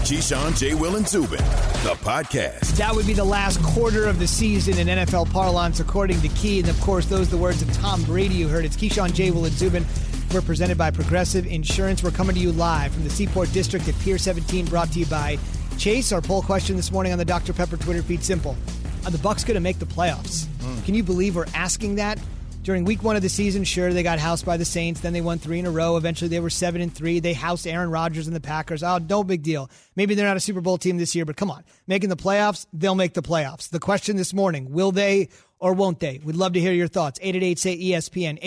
Keyshawn, J. Will, and Zubin, the podcast. That would be the last quarter of the season in NFL parlance, according to Key. And, of course, those are the words of Tom Brady you heard. It's Keyshawn, J. Will, and Zubin. We're presented by Progressive Insurance. We're coming to you live from the Seaport District at Pier 17, brought to you by Chase. Our poll question this morning on the Dr. Pepper Twitter feed, simple. Are the Bucs going to make the playoffs? Can you believe we're asking that? During week one of the season, sure, they got housed by the Saints. Then they won 3 in a row. Eventually, they were 7-3. They housed Aaron Rodgers and the Packers. Oh, no big deal. Maybe they're not a Super Bowl team this year, but come on. Making the playoffs, they'll make the playoffs. The question this morning, will they or won't they? We'd love to hear your thoughts. 888-SAY-ESPN,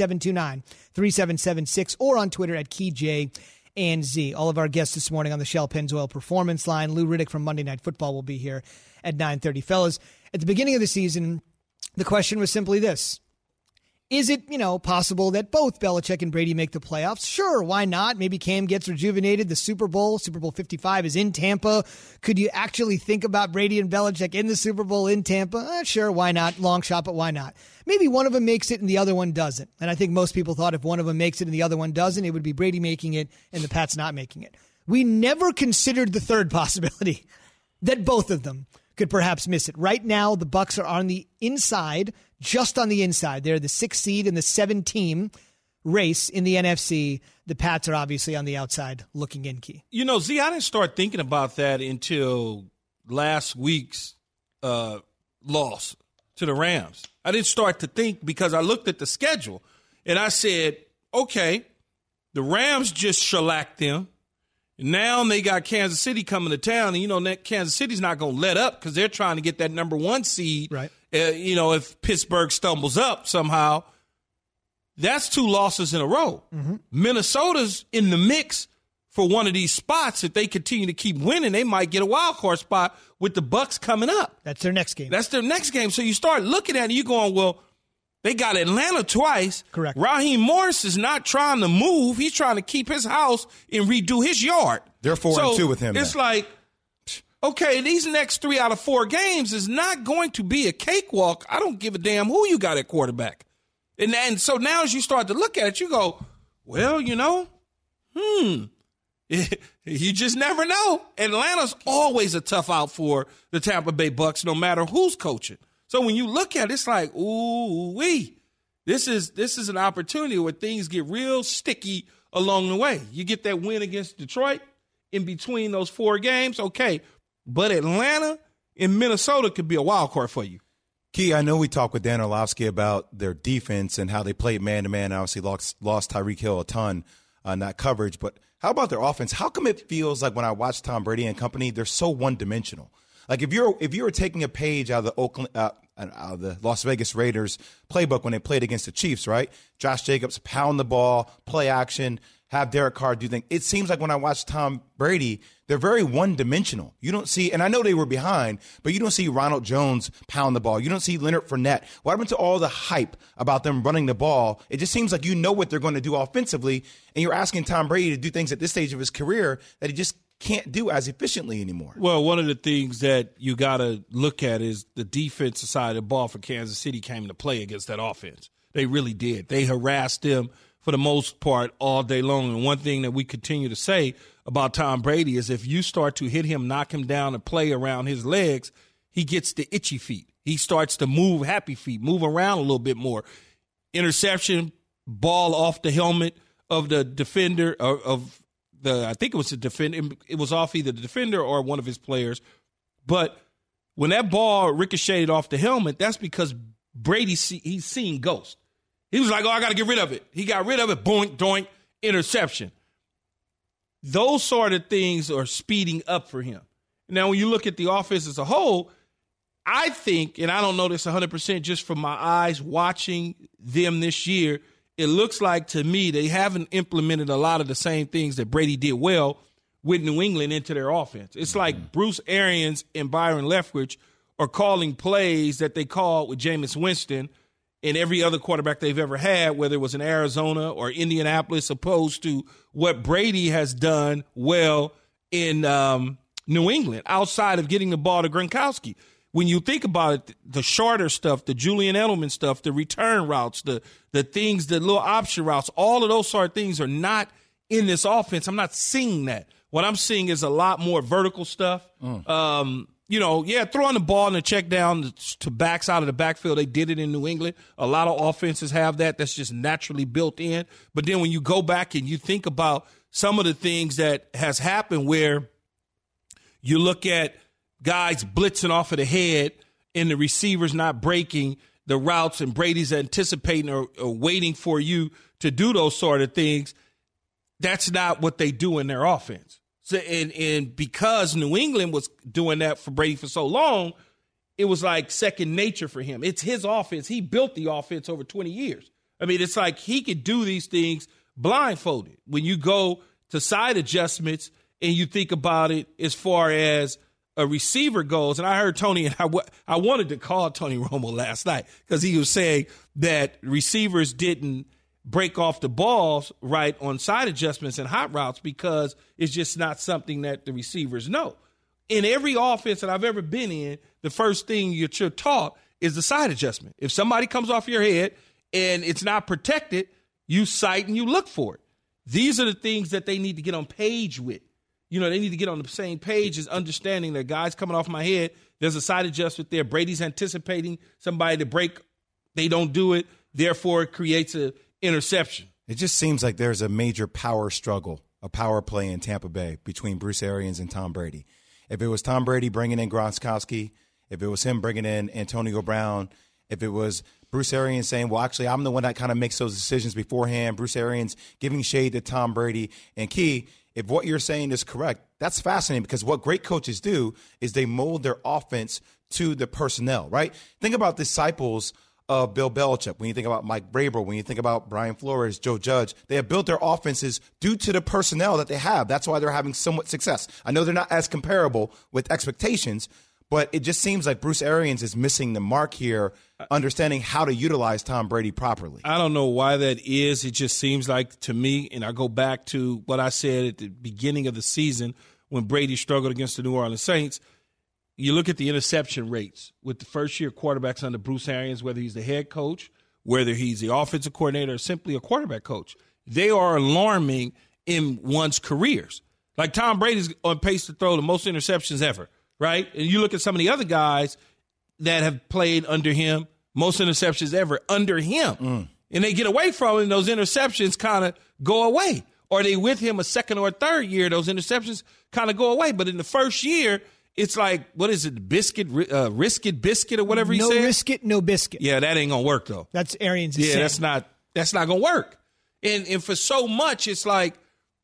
888-729-3776, or on Twitter at KeyJandZ. All of our guests this morning on the Shell Pennzoil Performance Line. Lou Riddick from Monday Night Football will be here at 9:30. Fellas, at the beginning of the season, the question was simply this. Is it, possible that both Belichick and Brady make the playoffs? Sure, why not? Maybe Cam gets rejuvenated. The Super Bowl 55, is in Tampa. Could you actually think about Brady and Belichick in the Super Bowl in Tampa? Sure, why not? Long shot, but why not? Maybe one of them makes it and the other one doesn't. And I think most people thought if one of them makes it and the other one doesn't, it would be Brady making it and the Pats not making it. We never considered the third possibility, that both of them could perhaps miss it. Right now, the Bucs are on the inside, just on the inside. They're the 6th seed in the 7-team race in the NFC. The Pats are obviously on the outside looking in, Key. Z, I didn't start thinking about that until last week's loss to the Rams. I didn't start to think because I looked at the schedule and I said, okay, the Rams just shellacked them. Now they got Kansas City coming to town, and that Kansas City's not going to let up because they're trying to get that number 1 seed. Right. If Pittsburgh stumbles up somehow, that's 2 losses in a row. Mm-hmm. Minnesota's in the mix for one of these spots. If they continue to keep winning, they might get a wild card spot with the Bucs coming up. That's their next game. So you start looking at it, you're going, well, they got Atlanta twice. Correct. Raheem Morris is not trying to move. He's trying to keep his house and redo his yard. They're 4-2 with him. It's like, okay, these next 3 out of 4 games is not going to be a cakewalk. I don't give a damn who you got at quarterback. And so now as you start to look at it, you go, well, you just never know. Atlanta's always a tough out for the Tampa Bay Bucs, no matter who's coaching. So when you look at it, it's like, ooh-wee. This is an opportunity where things get real sticky along the way. You get that win against Detroit in between those 4 games, okay. But Atlanta and Minnesota could be a wild card for you. Key, I know we talked with Dan Orlovsky about their defense and how they played man-to-man. Obviously lost Tyreek Hill a ton, not coverage. But how about their offense? How come it feels like when I watch Tom Brady and company, they're so one-dimensional? Like if you were taking a page out of the Las Vegas Raiders playbook when they played against the Chiefs, right? Josh Jacobs pound the ball, play action, have Derek Carr do things. It seems like when I watch Tom Brady, they're very one-dimensional. You don't see, and I know they were behind, but you don't see Ronald Jones pound the ball. You don't see Leonard Fournette. What happened to all the hype about them running the ball? It just seems like you know what they're going to do offensively, and you're asking Tom Brady to do things at this stage of his career that he just can't do as efficiently anymore. Well, one of the things that you got to look at is the defensive side of the ball for Kansas City came to play against that offense. They really did. They harassed them for the most part all day long. And one thing that we continue to say about Tom Brady is if you start to hit him, knock him down, and play around his legs, he gets the itchy feet. He starts to move happy feet, move around a little bit more. Interception, ball off the helmet of the defender I think it was the defender. It was off either the defender or one of his players. But when that ball ricocheted off the helmet, that's because Brady, he's seeing ghosts. He was like, I got to get rid of it. He got rid of it. Boink, doink, interception. Those sort of things are speeding up for him. Now, when you look at the offense as a whole, I think, and I don't know this 100% just from my eyes watching them this year, it looks like to me they haven't implemented a lot of the same things that Brady did well with New England into their offense. It's like Bruce Arians and Byron Leftwich are calling plays that they called with Jameis Winston and every other quarterback they've ever had, whether it was in Arizona or Indianapolis, opposed to what Brady has done well in New England outside of getting the ball to Gronkowski. When you think about it, the shorter stuff, the Julian Edelman stuff, the return routes, the things, the little option routes, all of those sort of things are not in this offense. I'm not seeing that. What I'm seeing is a lot more vertical stuff. Throwing the ball and the check down to backs out of the backfield. They did it in New England. A lot of offenses have that. That's just naturally built in. But then when you go back and you think about some of the things that has happened where you look at guys blitzing off of the head and the receivers not breaking the routes and Brady's anticipating or waiting for you to do those sort of things, that's not what they do in their offense. So, and because New England was doing that for Brady for so long, it was like second nature for him. It's his offense. He built the offense over 20 years. I mean, it's like he could do these things blindfolded. When you go to side adjustments and you think about it as far as a receiver goes, and I heard Tony, and I wanted to call Tony Romo last night because he was saying that receivers didn't break off the balls right on side adjustments and hot routes because it's just not something that the receivers know. In every offense that I've ever been in, the first thing you're taught is the side adjustment. If somebody comes off your head and it's not protected, you sight and you look for it. These are the things that they need to get on page with. They need to get on the same page as understanding that guys coming off my head, there's a side adjustment there. Brady's anticipating somebody to break. They don't do it. Therefore, it creates an interception. It just seems like there's a major power struggle, a power play in Tampa Bay between Bruce Arians and Tom Brady. If it was Tom Brady bringing in Gronkowski, if it was him bringing in Antonio Brown, if it was Bruce Arians saying, well, actually, I'm the one that kind of makes those decisions beforehand, Bruce Arians giving shade to Tom Brady. And Key, if what you're saying is correct, that's fascinating because what great coaches do is they mold their offense to the personnel, right? Think about disciples of Bill Belichick. When you think about Mike Vrabel, when you think about Brian Flores, Joe Judge, they have built their offenses due to the personnel that they have. That's why they're having somewhat success. I know they're not as comparable with expectations, but it just seems like Bruce Arians is missing the mark here, understanding how to utilize Tom Brady properly. I don't know why that is. It just seems like to me, and I go back to what I said at the beginning of the season when Brady struggled against the New Orleans Saints. You look at the interception rates with the first-year quarterbacks under Bruce Arians, whether he's the head coach, whether he's the offensive coordinator, or simply a quarterback coach. They are alarming in one's careers. Like Tom Brady's on pace to throw the most interceptions ever, right? And you look at some of the other guys that have played under him, most interceptions ever under him. And they get away from him, those interceptions kind of go away. Or they with him a second or third year, those interceptions kind of go away. But in the first year, it's like, what is it, risk it, biscuit, or whatever he said? No risk it, no biscuit. Yeah, that ain't going to work, though. That's Arians' Yeah, saying. that's not going to work. And for so much, it's like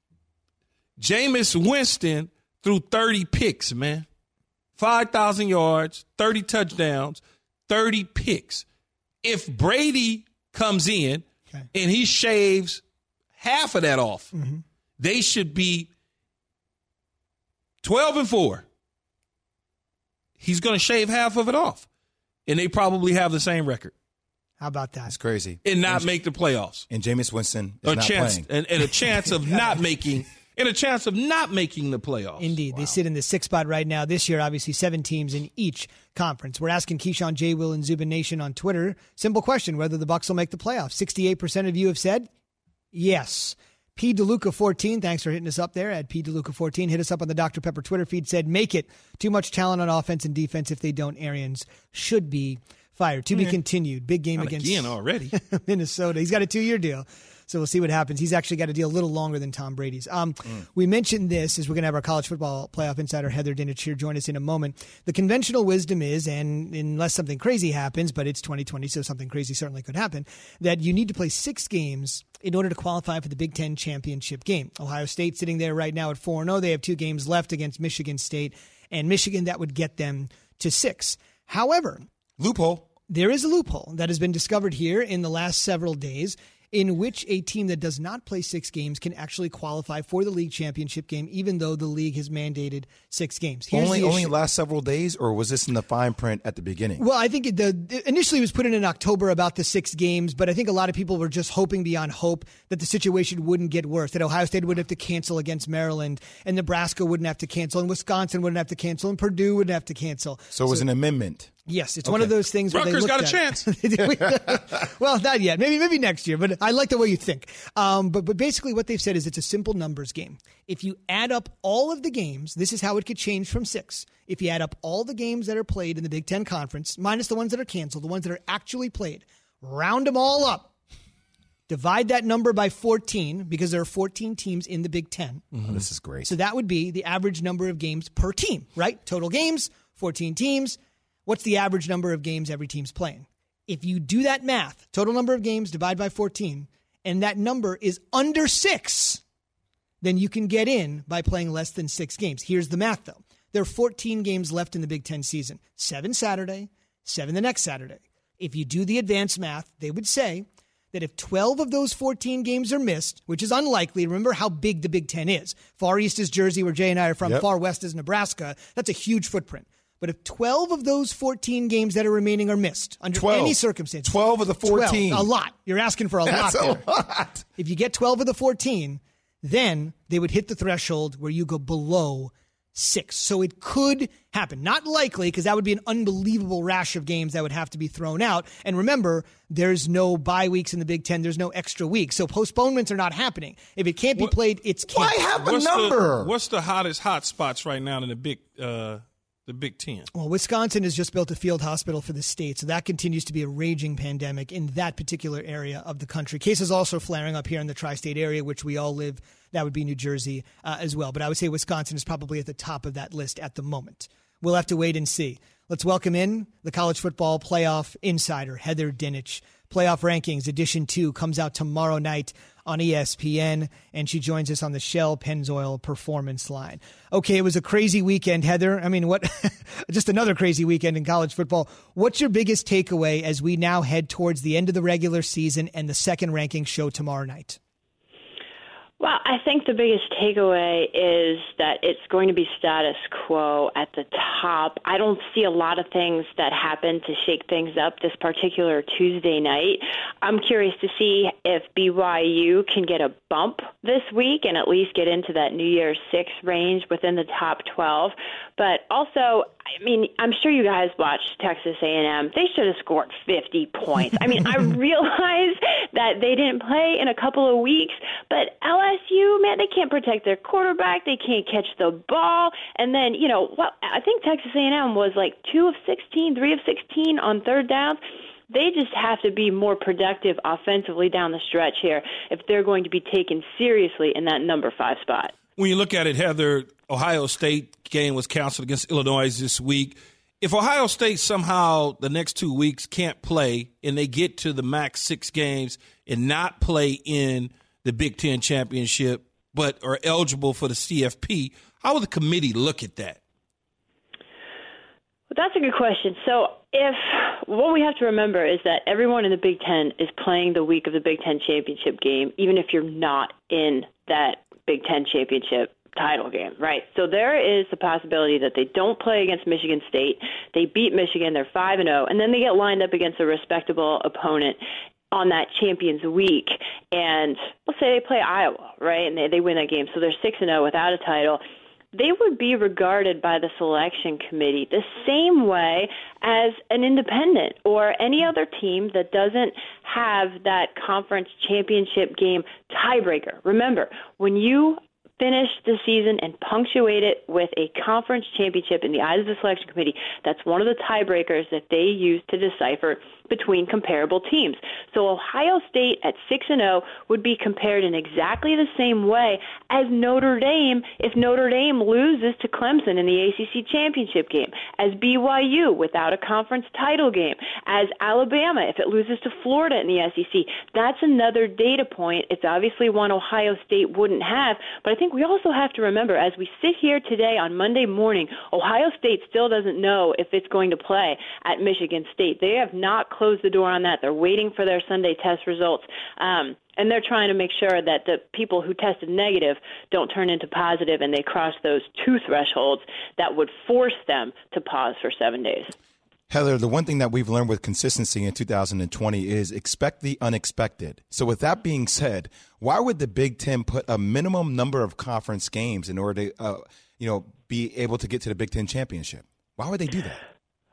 Jameis Winston threw 30 picks, man. 5,000 yards, 30 touchdowns, 30 picks. If Brady comes in and he shaves half of that off, they should be 12-4. He's going to shave half of it off, and they probably have the same record. How about that? That's crazy. And not make the playoffs. And Jameis Winston is not playing. And a chance of not making the playoffs. Indeed. Wow. They sit in the sixth spot right now. This year, obviously, 7 teams in each conference. We're asking Keyshawn, J. Will, and Zubin Nation on Twitter. Simple question, whether the Bucs will make the playoffs. 68% of you have said yes. P. DeLuca14, thanks for hitting us up there at P. DeLuca14. Hit us up on the Dr. Pepper Twitter feed, said, make it. Too much talent on offense and defense. If they don't, Arians should be fired. To be continued. Big game against already. Minnesota. He's got a 2-year deal. So we'll see what happens. He's actually got a deal a little longer than Tom Brady's. We mentioned this as we're going to have our college football playoff insider, Heather Dinich, here join us in a moment. The conventional wisdom is, and unless something crazy happens, but it's 2020, so something crazy certainly could happen, that you need to play 6 games in order to qualify for the Big Ten championship game. Ohio State sitting there right now at 4-0. They have 2 games left against Michigan State and Michigan. That would get them to 6. However, loophole. There is a loophole that has been discovered here in the last several days in which a team that does not play 6 games can actually qualify for the league championship game, even though the league has mandated 6 games. Only last several days, or was this in the fine print at the beginning? Well, I think initially it was put in October about the 6 games, but I think a lot of people were just hoping beyond hope that the situation wouldn't get worse, that Ohio State wouldn't have to cancel against Maryland, and Nebraska wouldn't have to cancel, and Wisconsin wouldn't have to cancel, and Purdue wouldn't have to cancel. So it was an amendment. Yes, it's one of those things where Rutgers they got looked a at chance. Well, not yet. Maybe next year, but I like the way you think. But basically what they've said is it's a simple numbers game. If you add up all of the games, this is how it could change from 6. If you add up all the games that are played in the Big Ten Conference, minus the ones that are canceled, the ones that are actually played, round them all up, divide that number by 14, because there are 14 teams in the Big Ten. Oh, this is great. So that would be the average number of games per team, right? Total games, 14 teams. What's the average number of games every team's playing? If you do that math, total number of games divide by 14, and that number is under 6, then you can get in by playing less than 6 games. Here's the math, though. There are 14 games left in the Big Ten season. 7 Saturday, 7 the next Saturday. If you do the advanced math, they would say that if 12 of those 14 games are missed, which is unlikely, remember how big the Big Ten is. Far east is Jersey, where Jay and I are from. Yep. Far west is Nebraska. That's a huge footprint. But if 12 of those 14 games that are remaining are missed under any circumstance. 12 of the 14. 12, a lot. You're asking for a lot there. That's a lot. If you get 12 of the 14, then they would hit the threshold where you go below 6. So it could happen. Not likely, because that would be an unbelievable rash of games that would have to be thrown out. And remember, there's no bye weeks in the Big Ten. There's no extra week. So postponements are not happening. If it can't be played, it's canceled. Why have a number? What's the hottest hot spots right now in the Big Ten? Well, Wisconsin has just built a field hospital for the state, so that continues to be a raging pandemic in that particular area of the country. Cases also flaring up here in the tri-state area, which we all live. That would be New Jersey as well. But I would say Wisconsin is probably at the top of that list at the moment. We'll have to wait and see. Let's welcome in the college football playoff insider, Heather Dinich. Playoff Rankings Edition 2 comes out tomorrow night on ESPN, and she joins us on the Shell Pennzoil Performance Line. Okay, it was a crazy weekend, Heather. I mean, what? Just another crazy weekend in college football. What's your biggest takeaway as we now head towards the end of the regular season and the second ranking show tomorrow night? Well, I think the biggest takeaway is that it's going to be status quo at the top. I don't see a lot of things that happen to shake things up this particular Tuesday night. I'm curious to see if BYU can get a bump this week and at least get into that New Year's 6 range within the top 12. But also, I mean, I'm sure you guys watched Texas A&M. They should have scored 50 points. I mean, I realize that they didn't play in a couple of weeks, but LSU, man, they can't protect their quarterback. They can't catch the ball. And then, I think Texas A&M was like 2 of 16, 3 of 16 on third downs. They just have to be more productive offensively down the stretch here if they're going to be taken seriously in that number 5 spot. When you look at it, Heather, Ohio State game was canceled against Illinois this week. If Ohio State somehow the next 2 weeks can't play and they get to the max 6 games and not play in the Big Ten championship but are eligible for the CFP, how will the committee look at that? Well, that's a good question. So what we have to remember is that everyone in the Big Ten is playing the week of the Big Ten championship game, even if you're not in that Big Ten championship title game, right? So there is the possibility that they don't play against Michigan State. They beat Michigan, they're 5-0, and then they get lined up against a respectable opponent on that Champions Week. And let's say they play Iowa, right? And they win that game. So they're 6-0 without a title. They would be regarded by the selection committee the same way as an independent or any other team that doesn't have that conference championship game tiebreaker. Remember, when you finish the season and punctuate it with a conference championship in the eyes of the selection committee, that's one of the tiebreakers that they use to decipher between comparable teams. So Ohio State at 6-0 would be compared in exactly the same way as Notre Dame if Notre Dame loses to Clemson in the ACC championship game, as BYU without a conference title game, as Alabama if it loses to Florida in the SEC. That's another data point. It's obviously one Ohio State wouldn't have, but I think we also have to remember as we sit here today on Monday morning, Ohio State still doesn't know if it's going to play at Michigan State. They have not closed the door on that. They're waiting for their Sunday test results, and they're trying to make sure that the people who tested negative don't turn into positive and they cross those 2 thresholds that would force them to pause for 7 days. Heather, the one thing that we've learned with consistency in 2020 is expect the unexpected. So with that being said, why would the Big Ten put a minimum number of conference games in order to, be able to get to the Big Ten championship? Why would they do that?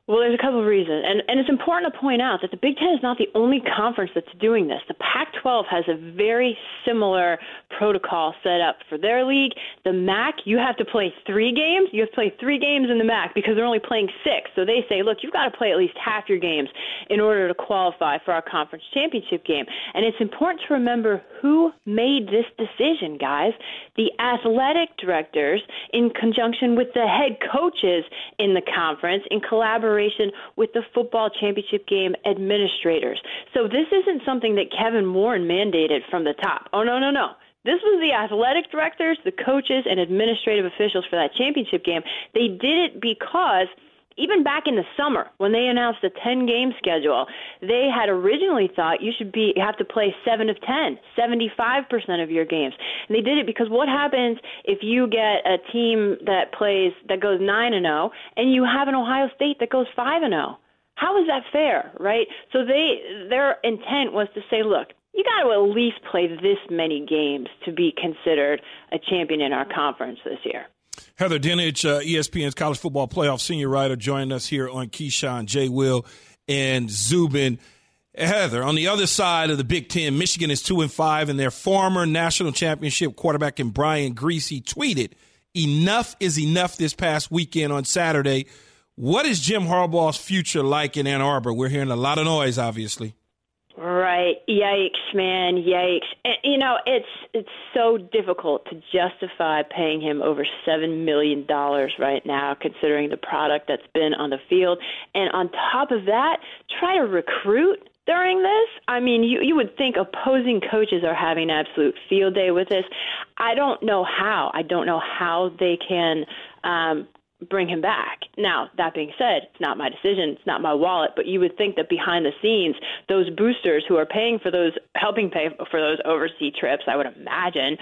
Well, there's a couple of reasons, and it's important to point out that the Big Ten is not the only conference that's doing this. The Pac-12 has a very similar protocol set up for their league. The MAC, you have to play 3 games. You have to play 3 games in the MAC because they're only playing 6. So they say, look, you've got to play at least half your games in order to qualify for our conference championship game. And it's important to remember who made this decision, guys. The athletic directors, in conjunction with the head coaches in the conference, in collaboration with the football championship game administrators. So this isn't something that Kevin Warren mandated from the top. Oh, no. This was the athletic directors, the coaches, and administrative officials for that championship game. They did it because even back in the summer, when they announced the 10-game schedule, they had originally thought you have to play 7 of 10, 75% of your games. And they did it because what happens if you get a team that goes 9-0 and you have an Ohio State that goes 5-0? How is that fair, right? So their intent was to say, look, you got to at least play this many games to be considered a champion in our conference this year. Heather Dinich, ESPN's college football playoff senior writer, joined us here on Keyshawn, J. Will, and Zubin. Heather, on the other side of the Big Ten, Michigan is 2-5, and their former national championship quarterback in Brian Griese tweeted, "Enough is enough" this past weekend on Saturday. What is Jim Harbaugh's future like in Ann Arbor? We're hearing a lot of noise, obviously. Right. Yikes, man. Yikes. And, it's so difficult to justify paying him over $7 million right now, considering the product that's been on the field. And on top of that, try to recruit during this. I mean, you would think opposing coaches are having an absolute field day with this. I don't know how. I don't know how they can bring him back. Now, that being said, it's not my decision, it's not my wallet, but you would think that behind the scenes, those boosters who are helping pay for those overseas trips, I would imagine,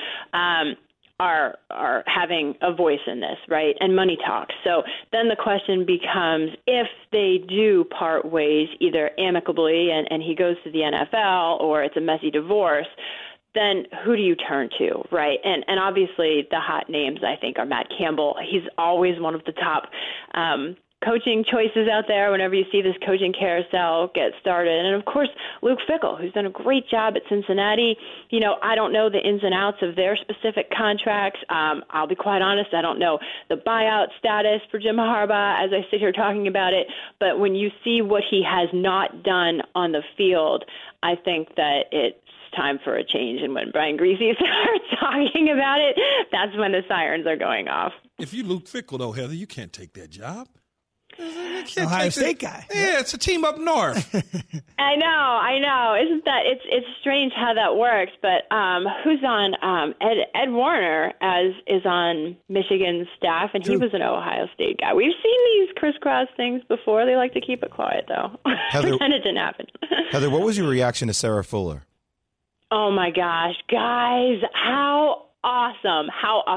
are having a voice in this, right? And money talks. So then the question becomes, if they do part ways, either amicably and he goes to the NFL, or it's a messy divorce, then who do you turn to, right? And obviously the hot names, I think, are Matt Campbell. He's always one of the top coaching choices out there whenever you see this coaching carousel get started. And, of course, Luke Fickell, who's done a great job at Cincinnati. I don't know the ins and outs of their specific contracts. I'll be quite honest, I don't know the buyout status for Jim Harbaugh as I sit here talking about it. But when you see what he has not done on the field, I think that it's time for a change. And when Brian Griese starts talking about it, that's when the sirens are going off. If you Luke Fickell, though, Heather, you can't take that job. Ohio State guy. Yeah, it's a team up north. I know. Isn't that it's strange how that works? But who's on Ed Warner is on Michigan's staff, and he was an Ohio State guy. We've seen these crisscross things before. They like to keep it quiet, though. Pretend it didn't happen. Heather, what was your reaction to Sarah Fuller? Oh my gosh, guys, how awesome.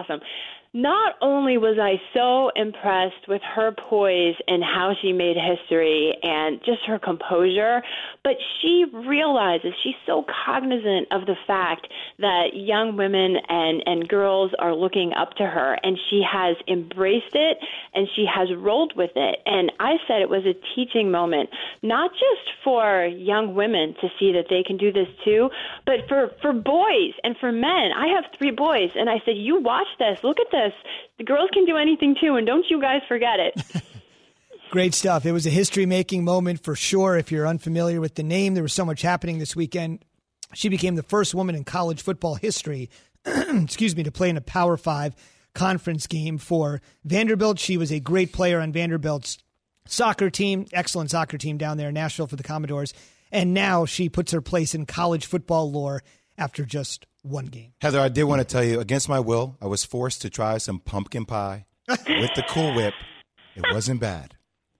Not only was I so impressed with her poise and how she made history and just her composure, but she realizes, she's so cognizant of the fact that young women and girls are looking up to her, and she has embraced it and she has rolled with it. And I said it was a teaching moment, not just for young women to see that they can do this too, but for boys and for men. I have 3 boys, and I said, you watch this, look at this. The girls can do anything too, and don't you guys forget it. Great stuff. It was a history-making moment for sure. If you're unfamiliar with the name, there was so much happening this weekend. She became the first woman in college football history, to play in a Power 5 conference game for Vanderbilt. She was a great player on Vanderbilt's soccer team, excellent soccer team down there in Nashville for the Commodores. And now she puts her place in college football lore after just one game. Heather, I did want to tell you, against my will, I was forced to try some pumpkin pie with the Cool Whip. It wasn't bad.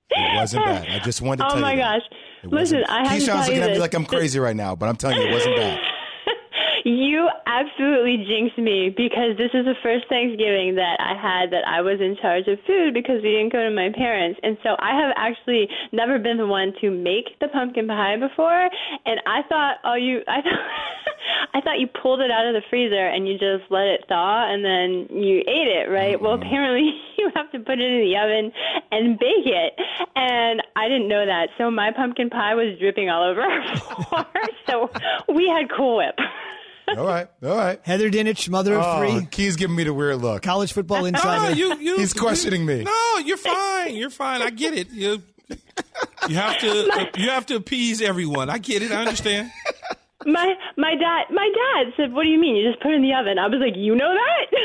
I just wanted to tell you. Oh, my gosh. Listen, I have to tell you Keyshawn's looking at me this. like I'm crazy right now, but I'm telling you, it wasn't bad. You absolutely jinxed me, because this is the first Thanksgiving that I had that I was in charge of food because we didn't go to my parents. And so I have actually never been the one to make the pumpkin pie before. And I thought, I thought you pulled it out of the freezer and you just let it thaw and then you ate it, right? Mm-hmm. Well, apparently you have to put it in the oven and bake it. And I didn't know that. So my pumpkin pie was dripping all over our floor. So we had Cool Whip. All right. Heather Dinich, mother of three. Key's giving me the weird look. College football insider. He's questioning me. No, you're fine. You're fine. I get it. You have to appease everyone. I get it. I understand. My dad said, "What do you mean? You just put it in the oven?" I was like, "You know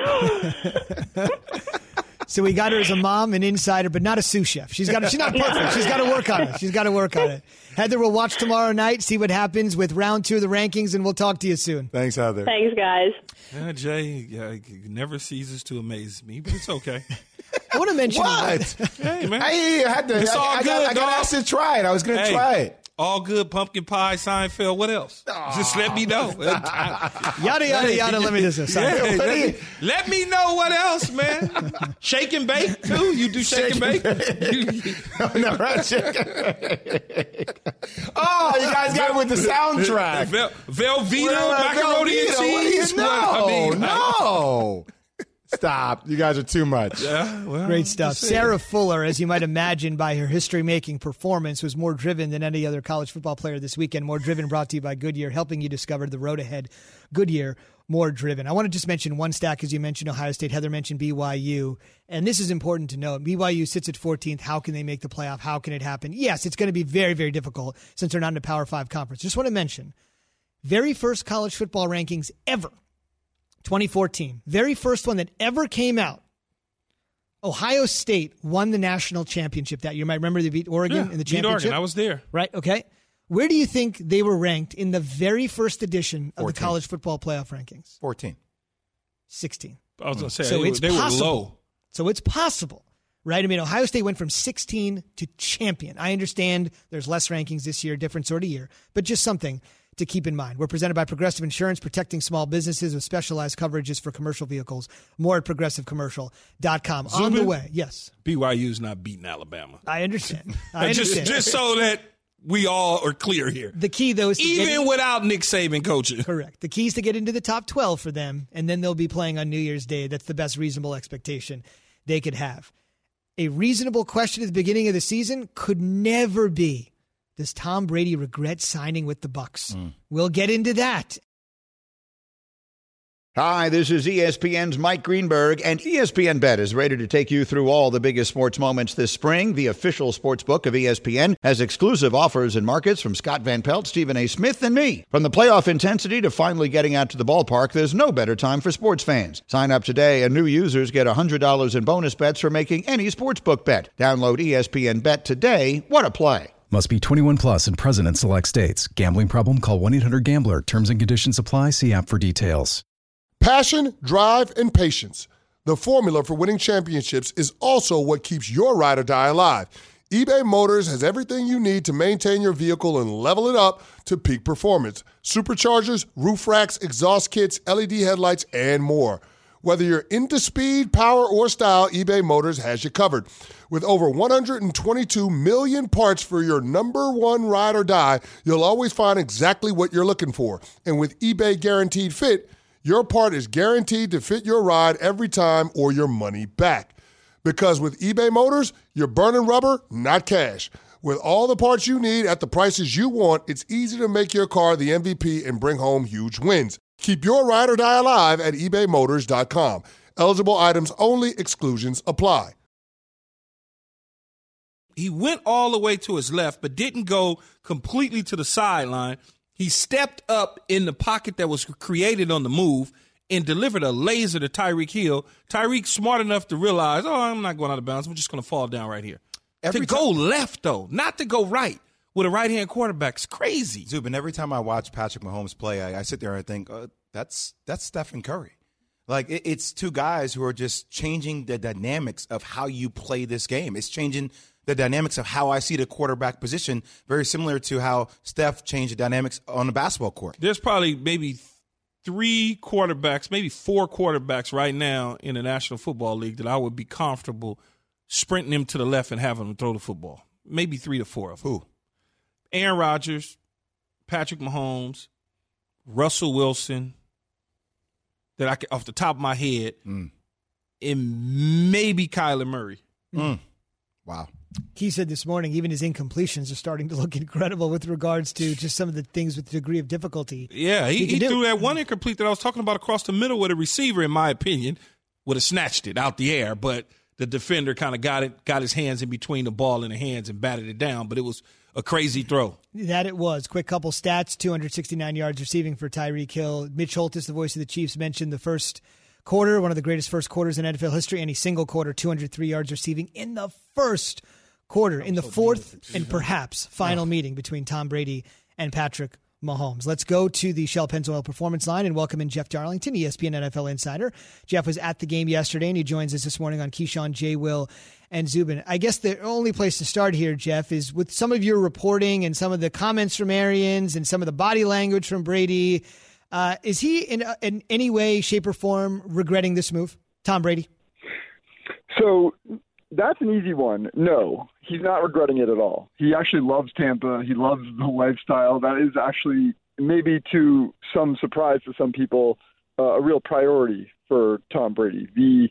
that?" So we got her as a mom, an insider, but not a sous chef. She's not perfect. She's got to work on it. Heather, we'll watch tomorrow night, see what happens with round 2 of the rankings, and we'll talk to you soon. Thanks, Heather. Thanks, guys. Jay never ceases to amaze me, but it's okay. I want to mention What? Hey, man. I got asked to try it. I was going to try it. All good pumpkin pie, Seinfeld. What else? Just let me know. Yada, yada, yada. Let me just Yeah, let me know what else, man. Shake and bake, too? You do shake and bake? No, right, shake and bake. Oh, you guys got it with the soundtrack. Velveeta, macaroni and cheese. No. Stop. You guys are too much. Yeah, well, great stuff. Sarah Fuller, as you might imagine by her history-making performance, was more driven than any other college football player this weekend. More Driven brought to you by Goodyear, helping you discover the road ahead. Goodyear, more driven. I want to just mention one stat because you mentioned Ohio State. Heather mentioned BYU, and this is important to note. BYU sits at 14th. How can they make the playoff? How can it happen? Yes, it's going to be very, very difficult since they're not in a Power 5 conference. Just want to mention, very first college football rankings ever. 2014, very first one that ever came out. Ohio State won the national championship that year. You might remember they beat Oregon in the championship. Beat Oregon. I was there. Right, okay. Where do you think they were ranked in the very first edition of 14. the college football playoff rankings? 14. 16. I was going to say, so they were low. So it's possible, right? I mean, Ohio State went from 16 to champion. I understand there's less rankings this year, different sort of year, but just something to keep in mind. We're presented by Progressive Insurance, protecting small businesses with specialized coverages for commercial vehicles. More at progressivecommercial.com. On the way, yes. BYU's not beating Alabama. I understand. Just so that we all are clear here. The key, though, is to even without Nick Saban coaching. Correct. The key is to get into the top 12 for them, and then they'll be playing on New Year's Day. That's the best reasonable expectation they could have. A reasonable question at the beginning of the season could never be, does Tom Brady regret signing with the Bucs? We'll get into that. Hi, this is ESPN's Mike Greenberg, and ESPN Bet is ready to take you through all the biggest sports moments this spring. The official sports book of ESPN has exclusive offers and markets from Scott Van Pelt, Stephen A. Smith, and me. From the playoff intensity to finally getting out to the ballpark, there's no better time for sports fans. Sign up today, and new users get $100 in bonus bets for making any sportsbook bet. Download ESPN Bet today. What a play. Must be 21 plus and present in select states. Gambling problem? Call 1-800-GAMBLER. Terms and conditions apply. See app for details. Passion, drive, and patience. The formula for winning championships is also what keeps your ride or die alive. eBay Motors has everything you need to maintain your vehicle and level it up to peak performance. Superchargers, roof racks, exhaust kits, LED headlights, and more. Whether you're into speed, power, or style, eBay Motors has you covered. With over 122 million parts for your number one ride or die, you'll always find exactly what you're looking for. And with eBay Guaranteed Fit, your part is guaranteed to fit your ride every time or your money back. Because with eBay Motors, you're burning rubber, not cash. With all the parts you need at the prices you want, it's easy to make your car the MVP and bring home huge wins. Keep your ride or die alive at ebaymotors.com. Eligible items only. Exclusions apply. He went all the way to his left, but didn't go completely to the sideline. He stepped up in the pocket that was created on the move and delivered a laser to Tyreek Hill. Tyreek smart enough to realize, I'm not going out of bounds. I'm just going to fall down right here. Go left, though, not to go right. With a right-hand quarterback, it's crazy. Zubin, every time I watch Patrick Mahomes play, I sit there and think, that's Stephen Curry. Like, it's two guys who are just changing the dynamics of how you play this game. It's changing the dynamics of how I see the quarterback position, very similar to how Steph changed the dynamics on the basketball court. There's probably maybe 3 quarterbacks, maybe 4 quarterbacks right now in the National Football League that I would be comfortable sprinting them to the left and having them throw the football. Maybe 3 to 4 of them. Who? Aaron Rodgers, Patrick Mahomes, Russell Wilson, that I can, off the top of my head, and maybe Kyler Murray. Wow. He said this morning, even his incompletions are starting to look incredible with regards to just some of the things with the degree of difficulty. Yeah, he threw that one incomplete that I was talking about across the middle with a receiver, in my opinion, would have snatched it out the air, but the defender kind of got his hands in between the ball and the hands and batted it down, but it was a crazy throw. That it was. Quick couple stats, 269 yards receiving for Tyreek Hill. Mitch Holthus, the voice of the Chiefs, mentioned the first quarter, one of the greatest first quarters in NFL history, any single quarter, 203 yards receiving in the first quarter, in the fourth and perhaps final meeting between Tom Brady and Patrick Mahomes. Let's go to the Shell Pennzoil Performance Line and welcome in Jeff Darlington, ESPN NFL insider. Jeff was at the game yesterday, and he joins us this morning on Keyshawn, J. Will, and Zubin. I guess the only place to start here, Jeff, is with some of your reporting and some of the comments from Arians and some of the body language from Brady. Is he in any way, shape, or form regretting this move, Tom Brady? So that's an easy one. No, he's not regretting it at all. He actually loves Tampa. He loves the lifestyle. That is actually, maybe to some surprise to some people, a real priority for Tom Brady. The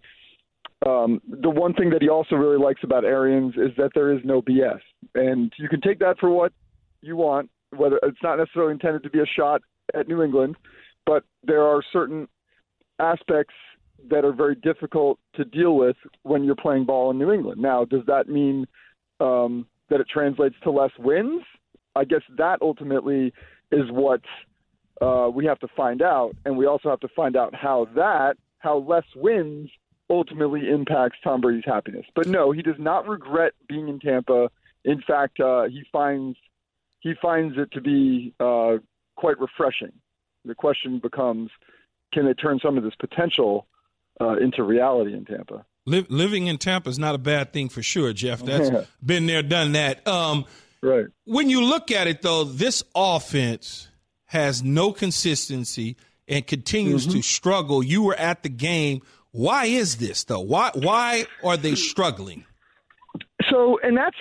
one thing that he also really likes about Arians is that there is no BS. And you can take that for what you want, whether it's not necessarily intended to be a shot at New England, but there are certain aspects that are very difficult to deal with when you're playing ball in New England. Now, does that mean that it translates to less wins? I guess that ultimately is what we have to find out, and we also have to find out how less wins ultimately impacts Tom Brady's happiness. But no, he does not regret being in Tampa. In fact, he finds it to be quite refreshing. The question becomes, can they turn some of this potential into reality in Tampa? Living in Tampa is not a bad thing for sure, Jeff. That's been there, done that. Right. When you look at it, though, this offense has no consistency and continues to struggle. You were at the game. Why is this, though? Why are they struggling? So, and that's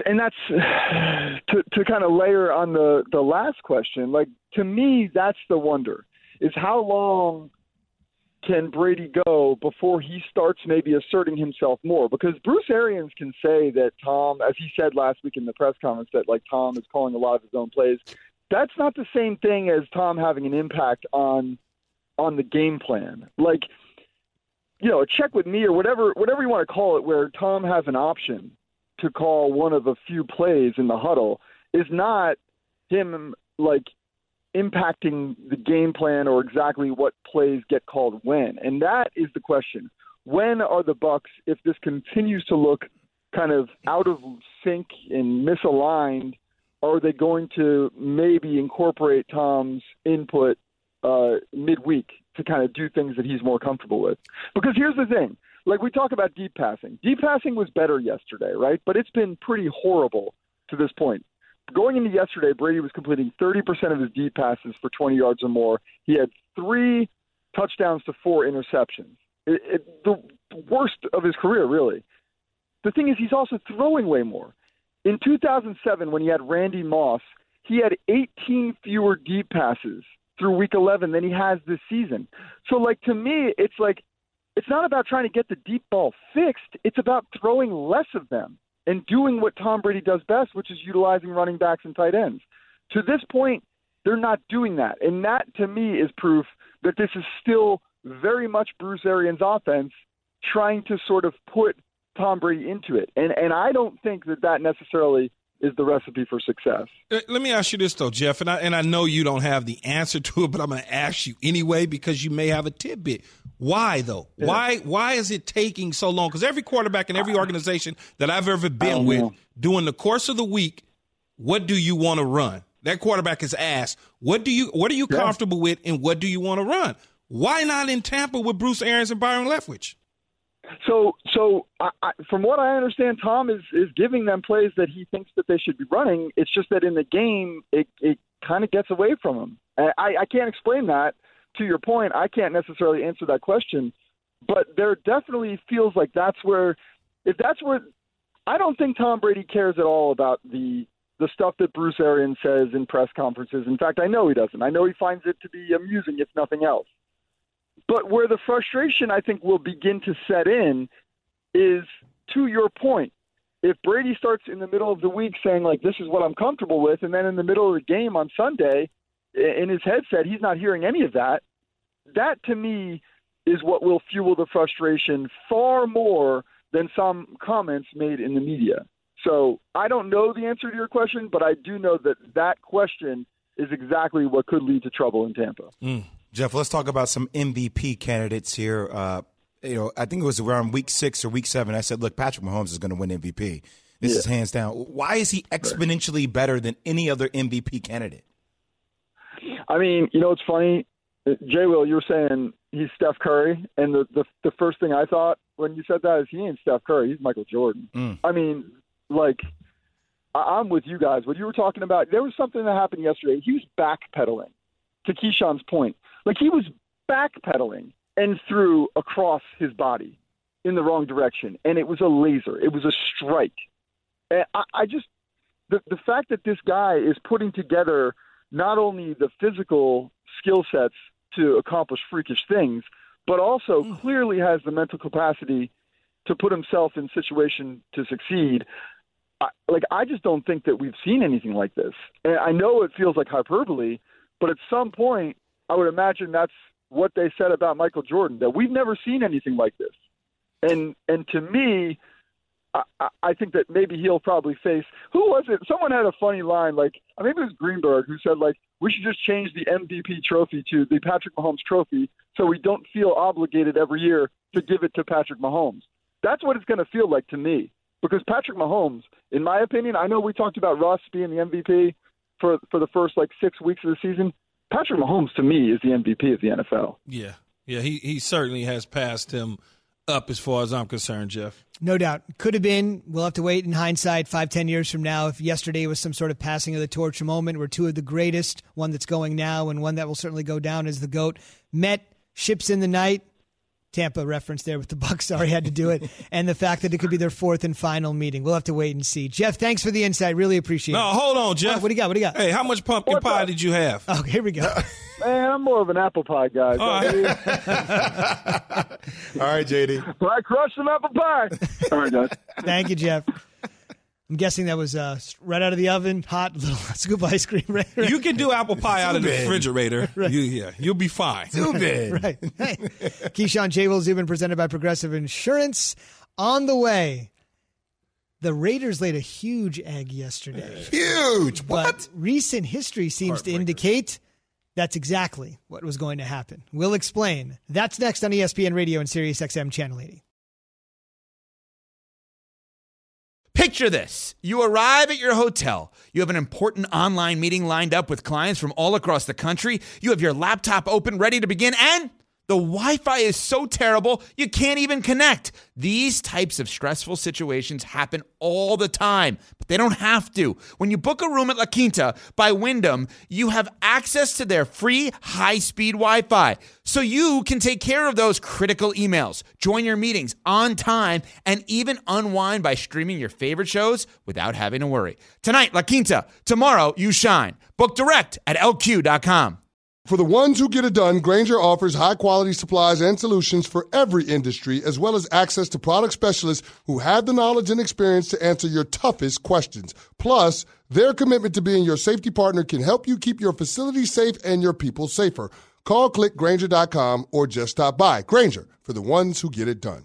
to kind of layer on the last question. Like, to me, that's the wonder, is how long can Brady go before he starts maybe asserting himself more? Because Bruce Arians can say that Tom, as he said last week in the press conference, that like Tom is calling a lot of his own plays. That's not the same thing as Tom having an impact on the game plan. Like, a check with me or whatever you want to call it, where Tom has an option to call one of a few plays in the huddle, is not him like impacting the game plan or exactly what plays get called when. And that is the question. When are the Bucs, if this continues to look kind of out of sync and misaligned, are they going to maybe incorporate Tom's input midweek to kind of do things that he's more comfortable with? Because here's the thing. Like, we talk about deep passing. Deep passing was better yesterday, right? But it's been pretty horrible to this point. Going into yesterday, Brady was completing 30% of his deep passes for 20 yards or more. He had 3 touchdowns to 4 interceptions. The worst of his career, really. The thing is, he's also throwing way more. In 2007, when he had Randy Moss, he had 18 fewer deep passes through week 11 than he has this season. So, like, to me, it's like, it's not about trying to get the deep ball fixed. It's about throwing less of them and doing what Tom Brady does best, which is utilizing running backs and tight ends. To this point, they're not doing that. And that, to me, is proof that this is still very much Bruce Arians' offense trying to sort of put Tom Brady into it. And I don't think that necessarily is the recipe for success. Let me ask you this, though, Jeff, and I know you don't have the answer to it, but I'm going to ask you anyway because you may have a tidbit. Why, though? Yeah. Why is it taking so long? Because every quarterback in every organization that I've ever been with, during the course of the week, what do you want to run? That quarterback is asked, what are you comfortable with, and what do you want to run? Why not in Tampa with Bruce Arians and Byron Leftwich? So from what I understand, Tom is giving them plays that he thinks that they should be running. It's just that in the game, it kind of gets away from him. I can't explain that. To your point, I can't necessarily answer that question. But there definitely feels like that's where I don't think Tom Brady cares at all about the stuff that Bruce Arians says in press conferences. In fact, I know he doesn't. I know he finds it to be amusing, if nothing else. But where the frustration, I think, will begin to set in is, to your point, if Brady starts in the middle of the week saying, like, this is what I'm comfortable with, and then in the middle of the game on Sunday, in his headset, he's not hearing any of that, that to me is what will fuel the frustration far more than some comments made in the media. So I don't know the answer to your question, but I do know that that question is exactly what could lead to trouble in Tampa. Jeff, let's talk about some MVP candidates here. I think it was around week 6 or week 7. I said, look, Patrick Mahomes is going to win MVP. This is hands down. Why is he exponentially better than any other MVP candidate? I mean, it's funny. Jay Will, you were saying he's Steph Curry, and the first thing I thought when you said that is he ain't Steph Curry. He's Michael Jordan. I mean, like, I'm with you guys. What you were talking about, there was something that happened yesterday. He was backpedaling, to Keyshawn's point. Like, he was backpedaling and threw across his body in the wrong direction, and it was a laser. It was a strike. And I just – the fact that this guy is putting together not only the physical skill sets to accomplish freakish things, but also clearly has the mental capacity to put himself in situation to succeed. I just don't think that we've seen anything like this. And I know it feels like hyperbole, but at some point I would imagine that's what they said about Michael Jordan, that we've never seen anything like this. And to me, I think that maybe he'll probably face – who was it? Someone had a funny line, like maybe it was Greenberg, who said, like, we should just change the MVP trophy to the Patrick Mahomes trophy so we don't feel obligated every year to give it to Patrick Mahomes. That's what it's going to feel like to me. Because Patrick Mahomes, in my opinion, I know we talked about Russ being the MVP for the first, 6 weeks of the season. Patrick Mahomes, to me, is the MVP of the NFL. Yeah, he certainly has passed him up as far as I'm concerned, Jeff. No doubt. Could have been. We'll have to wait in hindsight 5-10 years from now if yesterday was some sort of passing of the torch moment where two of the greatest, one that's going now and one that will certainly go down as the GOAT, met, ships in the night. Tampa reference there with the Bucs. Sorry, had to do it. And the fact that it could be their 4th and final meeting. We'll have to wait and see. Jeff, thanks for the insight. Really appreciate it. No, hold on, Jeff. What do you got? Hey, how much pumpkin pie did you have? Oh, here we go. Man, I'm more of an apple pie guy. All right, JD. Well, I crushed some apple pie. All right, guys. Thank you, Jeff. I'm guessing that was right out of the oven, hot, little scoop of ice cream. Right? You can do apple pie out of the refrigerator. Right. You'll be fine. Zubin. Right. Hey. Keyshawn, J. Will Zubin, presented by Progressive Insurance. On the way, the Raiders laid a huge egg yesterday. Huge. What? But recent history seems to indicate that's exactly what was going to happen. We'll explain. That's next on ESPN Radio and SiriusXM Channel 80. Picture this. You arrive at your hotel. You have an important online meeting lined up with clients from all across the country. You have your laptop open, ready to begin, and the Wi-Fi is so terrible, you can't even connect. These types of stressful situations happen all the time, but they don't have to. When you book a room at La Quinta by Wyndham, you have access to their free high-speed Wi-Fi, so you can take care of those critical emails, join your meetings on time, and even unwind by streaming your favorite shows without having to worry. Tonight, La Quinta. Tomorrow, you shine. Book direct at LQ.com. For the ones who get it done, Grainger offers high-quality supplies and solutions for every industry, as well as access to product specialists who have the knowledge and experience to answer your toughest questions. Plus, their commitment to being your safety partner can help you keep your facility safe and your people safer. Call, click Grainger.com, or just stop by. Grainger, for the ones who get it done.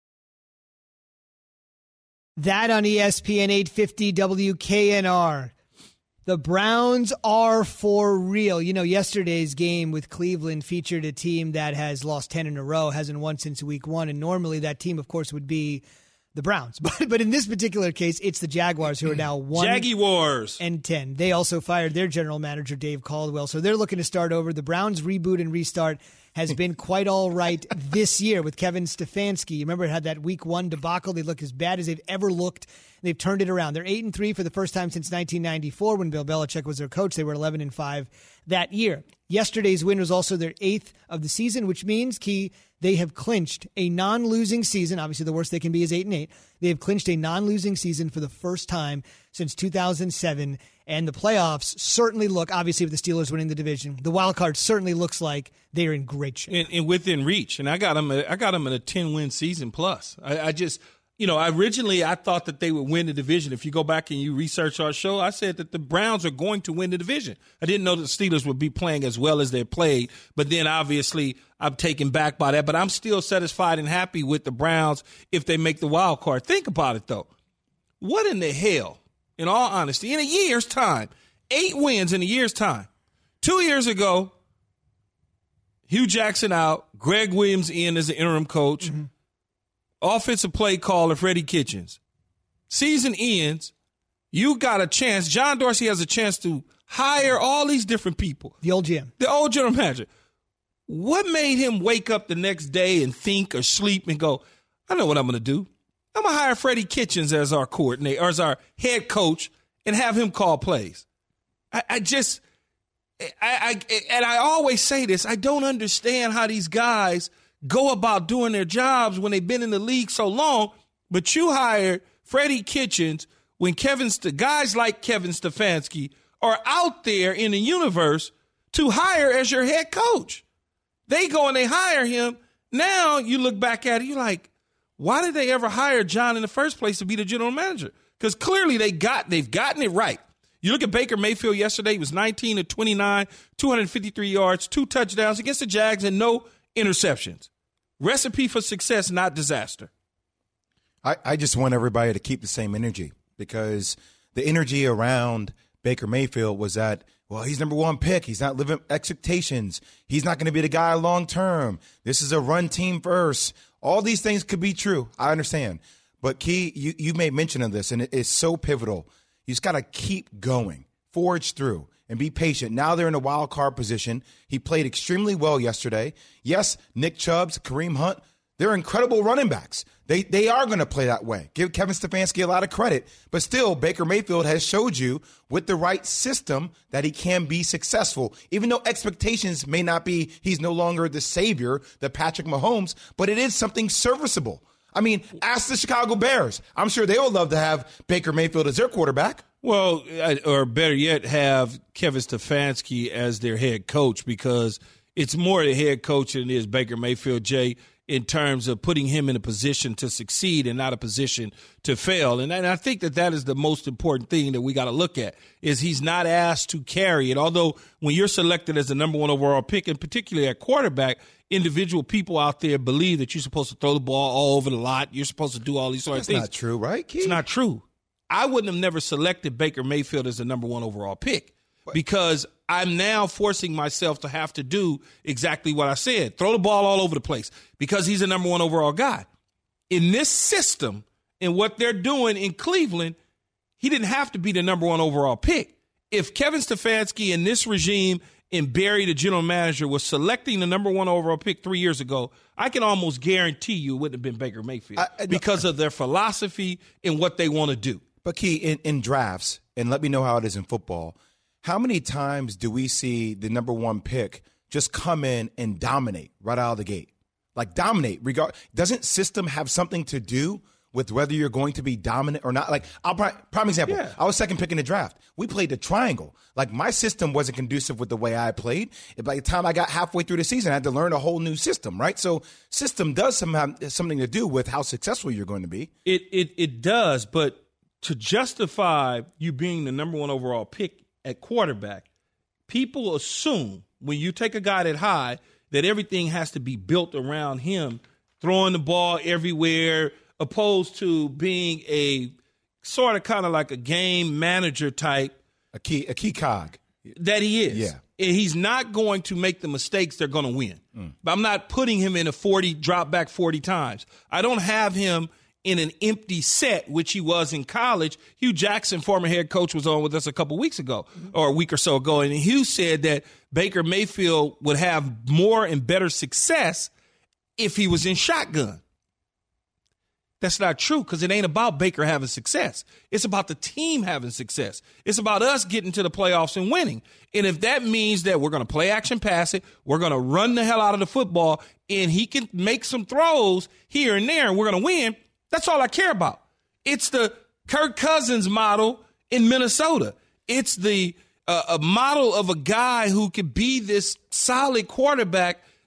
That on ESPN 850 WKNR. The Browns are for real. You know, yesterday's game with Cleveland featured a team that has lost 10 in a row, hasn't won since week 1, and normally that team, of course, would be the Browns. But in this particular case, it's the Jaguars who are now 1-10. They also fired their general manager, Dave Caldwell, so they're looking to start over. The Browns' reboot and restart has been quite all right this year with Kevin Stefanski. You remember it had that week 1 debacle. They look as bad as they've ever looked. They've turned it around. They're 8-3 for the first time since 1994 when Bill Belichick was their coach. They were 11-5 that year. Yesterday's win was also their 8th of the season, which means, Key, they have clinched a non-losing season. Obviously, the worst they can be is 8-8. They have clinched a non-losing season for the first time since 2007. And the playoffs certainly look, obviously with the Steelers winning the division, the wild card certainly looks like they are in great shape. And within reach. And I got them at a 10-win season plus. I just, I thought that they would win the division. If you go back and you research our show, I said that the Browns are going to win the division. I didn't know that the Steelers would be playing as well as they played, but then obviously I'm taken back by that. But I'm still satisfied and happy with the Browns if they make the wild card. Think about it, though. What in the hell, in all honesty, in a year's time, 8 wins in a year's time. 2 years ago, Hugh Jackson out, Greg Williams in as the interim coach. Mm-hmm. Offensive play caller, Freddie Kitchens. Season ends. You got a chance. John Dorsey has a chance to hire all these different people. The old GM. The old general manager. What made him wake up the next day and think or sleep and go, I know what I'm going to do. I'm going to hire Freddie Kitchens as our coordinator, or as our head coach, and have him call plays. I always say this, I don't understand how these guys go about doing their jobs when they've been in the league so long, but you hired Freddie Kitchens when guys like Kevin Stefanski are out there in the universe to hire as your head coach. They go and they hire him. Now you look back at it, you're like, why did they ever hire John in the first place to be the general manager? Because clearly they've gotten it right. You look at Baker Mayfield yesterday, he was 19 of 29, 253 yards, 2 touchdowns against the Jags and no interceptions. Recipe for success, not disaster. I just want everybody to keep the same energy, because the energy around Baker Mayfield was that, well, he's number 1 pick. He's not living expectations. He's not going to be the guy long term. This is a run team first. All these things could be true. I understand. But, Key, you made mention of this, and it's so pivotal. You just got to keep going, forge through, and be patient. Now they're in a wild card position. He played extremely well yesterday. Yes, Nick Chubb, Kareem Hunt, they're incredible running backs. They are going to play that way. Give Kevin Stefanski a lot of credit. But still, Baker Mayfield has showed you with the right system that he can be successful. Even though expectations may not be, he's no longer the savior, the Patrick Mahomes, but it is something serviceable. I mean, ask the Chicago Bears. I'm sure they would love to have Baker Mayfield as their quarterback. Well, or better yet, have Kevin Stefanski as their head coach, because it's more the head coach than it is Baker Mayfield, Jay, in terms of putting him in a position to succeed and not a position to fail. And I think that is the most important thing that we got to look at, is he's not asked to carry it. Although when you're selected as the number 1 overall pick, and particularly at quarterback, individual people out there believe that you're supposed to throw the ball all over the lot. You're supposed to do all these sort of things. That's not true, right, Keith? It's not true. I wouldn't have never selected Baker Mayfield as the number 1 overall pick, because I'm now forcing myself to have to do exactly what I said, throw the ball all over the place, because he's the number 1 overall guy. In this system and what they're doing in Cleveland, he didn't have to be the number 1 overall pick. If Kevin Stefanski and this regime and Barry, the general manager, was selecting the number 1 overall pick 3 years ago, I can almost guarantee you it wouldn't have been Baker Mayfield because of their philosophy and what they want to do. But, Key, in drafts, and let me know how it is in football, how many times do we see the number 1 pick just come in and dominate right out of the gate? Like, dominate. Doesn't system have something to do with whether you're going to be dominant or not? Like, prime example. Yeah. I was second pick in the draft. We played the triangle. Like, my system wasn't conducive with the way I played. By the time I got halfway through the season, I had to learn a whole new system, right? So system does have something to do with how successful you're going to be. It does, but to justify you being the number 1 overall pick at quarterback, people assume when you take a guy that high that everything has to be built around him throwing the ball everywhere, opposed to being a sort of kind of like a game manager type. A key cog. That he is. Yeah. And he's not going to make the mistakes they're going to win. But I'm not putting him in a drop back 40 times. I don't have him in an empty set, which he was in college. Hugh Jackson, former head coach, was on with us a couple weeks ago or a week or so ago. And Hugh said that Baker Mayfield would have more and better success if he was in shotgun. That's not true, because it ain't about Baker having success. It's about the team having success. It's about us getting to the playoffs and winning. And if that means that we're going to play action pass it, we're going to run the hell out of the football, and he can make some throws here and there, and we're going to win, that's all I care about. It's the Kirk Cousins model in Minnesota. It's the a model of a guy who could be this solid quarterback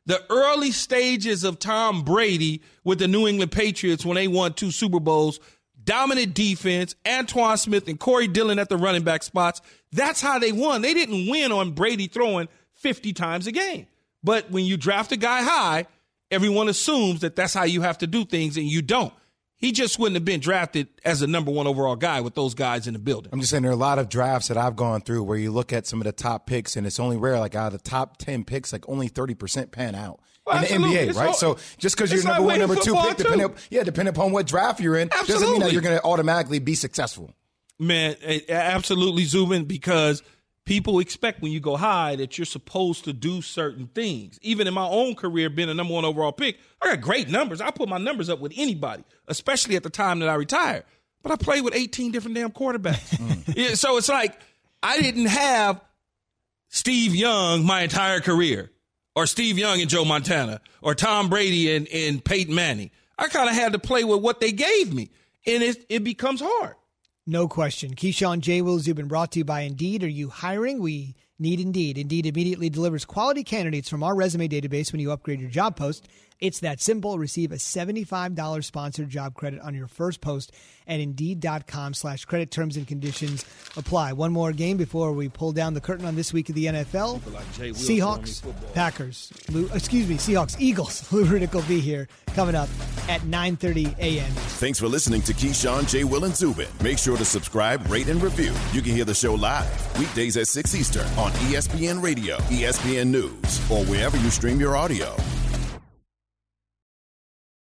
The early stages of Tom Brady with the New England Patriots when they won 2 Super Bowls, dominant defense, Antoine Smith and Corey Dillon at the running back spots. That's how they won. They didn't win on Brady throwing 50 times a game. But when you draft a guy high, everyone assumes that that's how you have to do things, and you don't. He just wouldn't have been drafted as a number 1 overall guy with those guys in the building. I'm just saying there are a lot of drafts that I've gone through where you look at some of the top picks, and it's only rare, like out of the top 10 picks, like only 30% pan out. Well, in the NBA, right? So just because you're number 1, number 2 pick, depending upon what draft you're in, doesn't mean that you're going to automatically be successful. Man, absolutely, Zubin, because people expect when you go high that you're supposed to do certain things. Even in my own career, being a number 1 overall pick, I got great numbers. I put my numbers up with anybody, especially at the time that I retired. But I played with 18 different damn quarterbacks. Yeah, so it's like I didn't have Steve Young my entire career, or Steve Young and Joe Montana, or Tom Brady and Peyton Manning. I kind of had to play with what they gave me, and it becomes hard. No question. Keyshawn, J. Will Zubin, brought to you by Indeed. Are you hiring? We need Indeed. Indeed immediately delivers quality candidates from our resume database when you upgrade your job post. It's that simple. Receive a $75 sponsored job credit on your first post at Indeed.com/credit. Terms and conditions apply. One more game before we pull down the curtain on this week of the NFL. Seahawks, Packers. Seahawks, Eagles. Lou Riddick will be here coming up at 9:30 a.m. Thanks for listening to Keyshawn, J. Will, and Zubin. Make sure to subscribe, rate, and review. You can hear the show live weekdays at 6 Eastern on ESPN Radio, ESPN News, or wherever you stream your audio.